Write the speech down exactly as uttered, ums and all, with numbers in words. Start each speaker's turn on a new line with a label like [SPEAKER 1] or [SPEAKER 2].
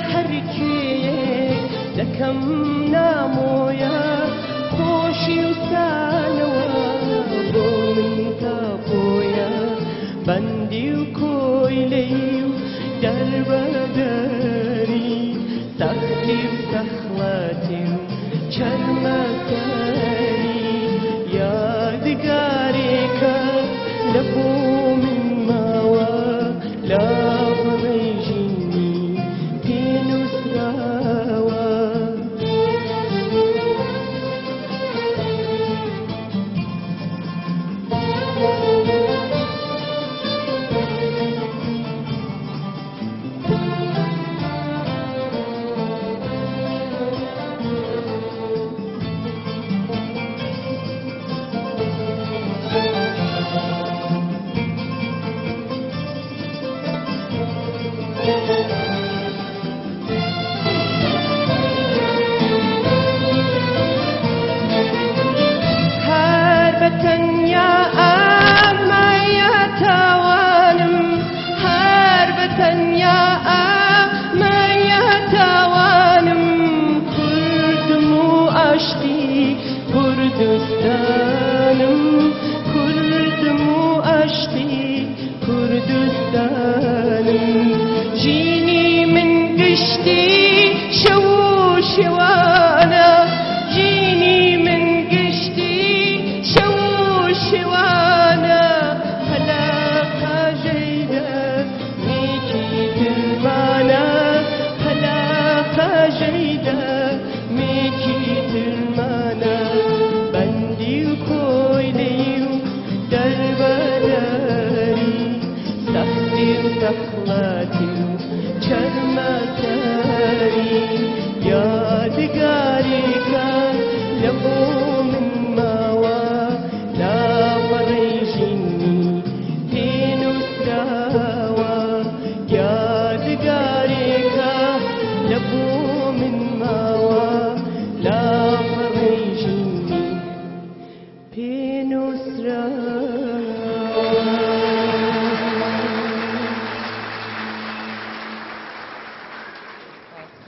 [SPEAKER 1] هەرکێیەک دەکەم نامۆیە خۆشی و سانەوە بۆ من تاپۆیە بەندی و کۆیلەی و دەربەدەری سەختی و سەخڵەتی و چەرمەکەری یادگارێکە لە بۆ من ماوە لە بڕێی ژینی پێنووسراوە هەر بەتەنیا ئامایە تاوانم هەر بەتەنیا ئامایە تاوانم کوردم و عاشقی کوردستانم کوردم و عاشقی کوردستانم ژینی من گشتی شەو و شێوان